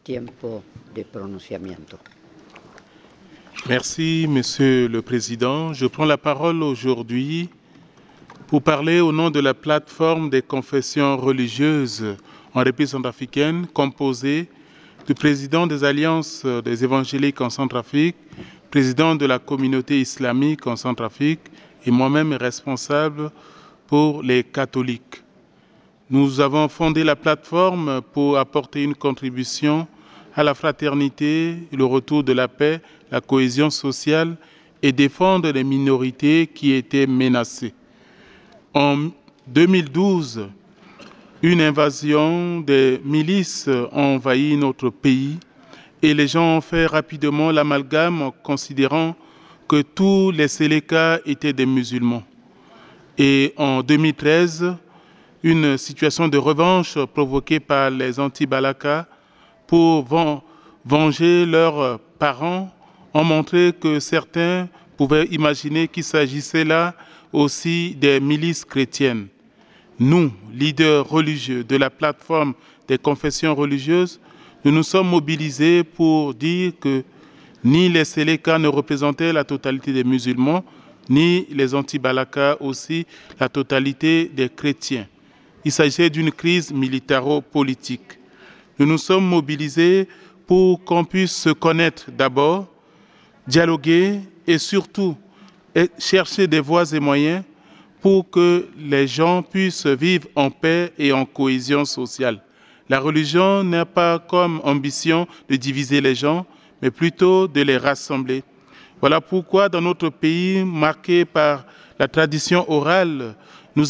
tiempo de pronunciamiento. Merci, Monsieur le Président. Je prends la parole aujourd'hui pour parler au nom de la plateforme des confessions religieuses en République centrafricaine, composée du président des Alliances des évangéliques en Centrafrique, président de la communauté islamique en Centrafrique et moi-même responsable pour les catholiques. Nous avons fondé la plateforme pour apporter une contribution à la fraternité, le retour de la paix, la cohésion sociale et défendre les minorités qui étaient menacées. En 2012, une invasion des milices a envahi notre pays et les gens ont fait rapidement l'amalgame en considérant que tous les Sélékas étaient des musulmans. Et en 2013, une situation de revanche provoquée par les anti-Balaka pour venger leurs parents ont montré que certains pouvaient imaginer qu'il s'agissait là aussi des milices chrétiennes. Nous, leaders religieux de la plateforme des confessions religieuses, nous nous sommes mobilisés pour dire que ni les Sélékas ne représentaient la totalité des musulmans, ni les anti-Balaka aussi la totalité des chrétiens. Il s'agissait d'une crise militaro-politique. Nous nous sommes mobilisés pour qu'on puisse se connaître d'abord, dialoguer et surtout chercher des voies et moyens pour que les gens puissent vivre en paix et en cohésion sociale. La religion n'a pas comme ambition de diviser les gens, mais plutôt de les rassembler. Voilà pourquoi dans notre pays, marqué par la tradition orale, nous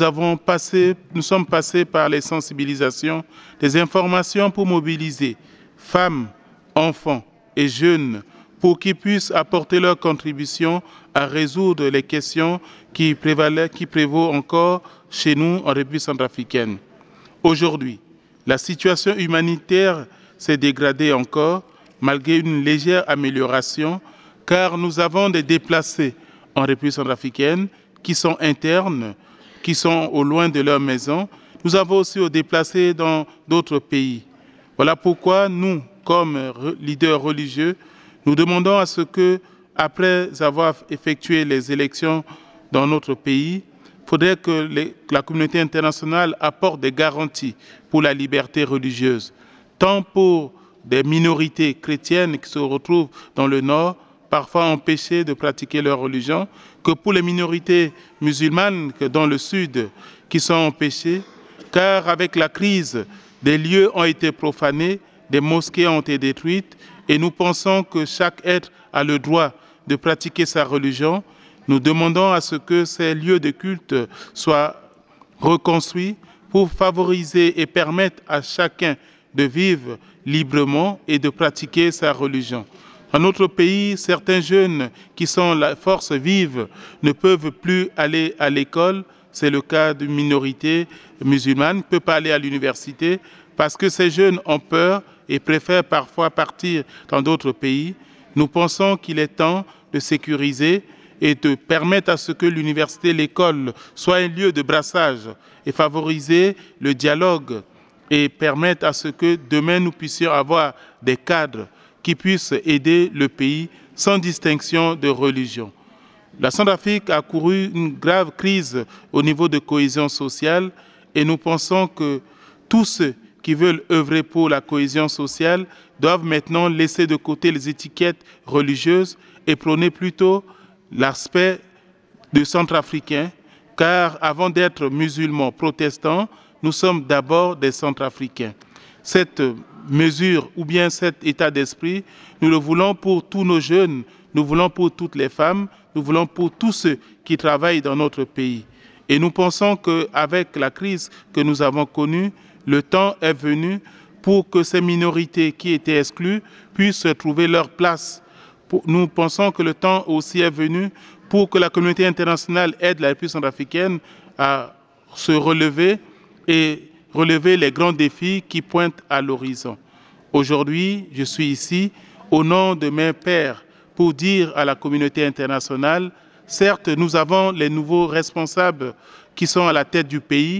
sommes passés par les sensibilisations, des informations pour mobiliser femmes, enfants et jeunes pour qu'ils puissent apporter leur contribution à résoudre les questions qui prévaut encore chez nous en République centrafricaine. Aujourd'hui, la situation humanitaire s'est dégradée encore, malgré une légère amélioration, car nous avons des déplacés en République centrafricaine qui sont internes, qui sont au loin de leur maison. Nous avons aussi des déplacés dans d'autres pays. Voilà pourquoi nous, comme leaders religieux, nous demandons à ce que, après avoir effectué les élections dans notre pays, il faudrait que la communauté internationale apporte des garanties pour la liberté religieuse, tant pour des minorités chrétiennes qui se retrouvent dans le Nord, parfois empêchées de pratiquer leur religion, que pour les minorités musulmanes dans le Sud qui sont empêchées, car avec la crise, des lieux ont été profanés, des mosquées ont été détruites, et nous pensons que chaque être a le droit de pratiquer sa religion. Nous demandons à ce que ces lieux de culte soient reconstruits pour favoriser et permettre à chacun de vivre librement et de pratiquer sa religion. Dans notre pays, certains jeunes qui sont la force vive ne peuvent plus aller à l'école. C'est le cas d'une minorité musulmane, ne peut pas aller à l'université parce que ces jeunes ont peur et préfèrent parfois partir dans d'autres pays. Nous pensons qu'il est temps de sécuriser et de permettre à ce que l'université, l'école soit un lieu de brassage et favoriser le dialogue et permettre à ce que demain nous puissions avoir des cadres qui puissent aider le pays sans distinction de religion. La Centrafrique a couru une grave crise au niveau de cohésion sociale et nous pensons que tous ceux qui veulent œuvrer pour la cohésion sociale doivent maintenant laisser de côté les étiquettes religieuses et prôner plutôt l'aspect de Centrafricains, car avant d'être musulmans protestants, nous sommes d'abord des Centrafricains. Cette mesure ou bien cet état d'esprit, nous le voulons pour tous nos jeunes, nous voulons pour toutes les femmes, nous voulons pour tous ceux qui travaillent dans notre pays. Et nous pensons qu'avec la crise que nous avons connue, le temps est venu pour que ces minorités qui étaient exclues puissent trouver leur place. Nous pensons que le temps aussi est venu pour que la communauté internationale aide la République centrafricaine à se relever et relever les grands défis qui pointent à l'horizon. Aujourd'hui, je suis ici au nom de mes pairs pour dire à la communauté internationale, certes, nous avons les nouveaux responsables qui sont à la tête du pays,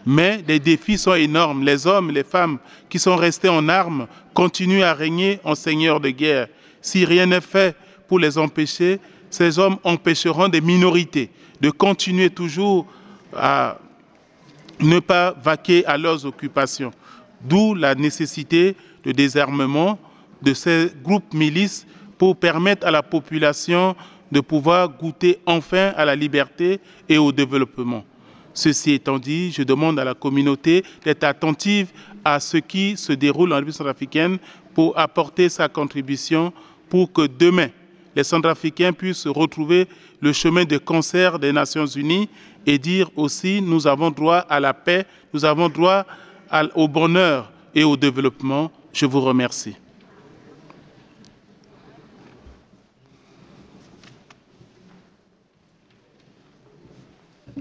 Mais les défis sont énormes. Les hommes, les femmes qui sont restés en armes continuent à régner en seigneurs de guerre. Si rien n'est fait pour les empêcher, ces hommes empêcheront des minorités de continuer toujours à ne pas vaquer à leurs occupations. D'où la nécessité de désarmement de ces groupes milices pour permettre à la population de pouvoir goûter enfin à la liberté et au développement. Ceci étant dit, je demande à la communauté d'être attentive à ce qui se déroule en République centrafricaine pour apporter sa contribution pour que demain, les Centrafricains puissent retrouver le chemin de concert des Nations Unies et dire aussi nous avons droit à la paix, nous avons droit au bonheur et au développement. Je vous remercie.